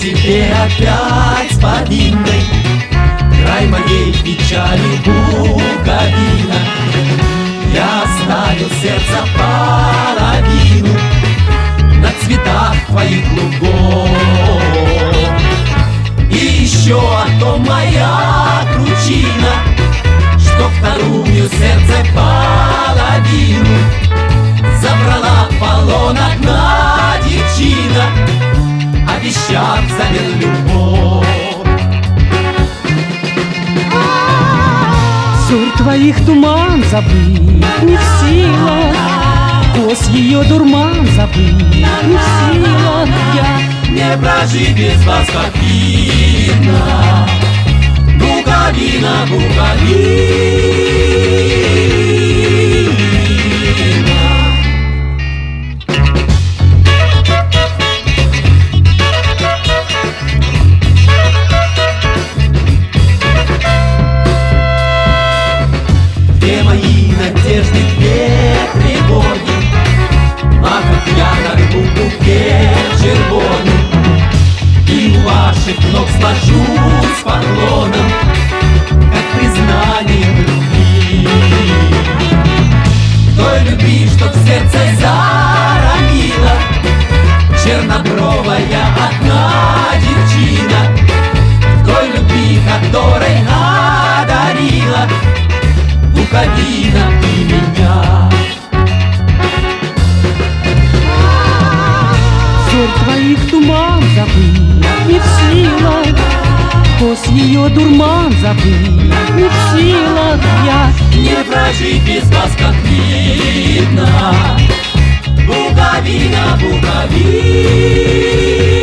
тебе опять повинной край моей печали пуговина. Я оставил сердце половину на цветах твоих лугов. И еще о том моя кручина, что вторую сердце половину забрала в полон одна девчина, обещав взамен любовь. Ссор твоих туман забыть не в силах, коз ее дурман забыть не в силах. Я не прожить без вас, как видно, Буковина, Буковина. Где мои надежды, где тревоги, махать я на букве червоном, и у ваших ног сложусь поклоном, как признание в любви. Той любви, что в сердце заронила чернобровая одна девчина, той любви, которой одарила Буковина и меня. ссор твоих туман забыть не в силах, коз ее дурман забыть не в силах. Я не прожить без вас, как видно, Буковина, Буковина.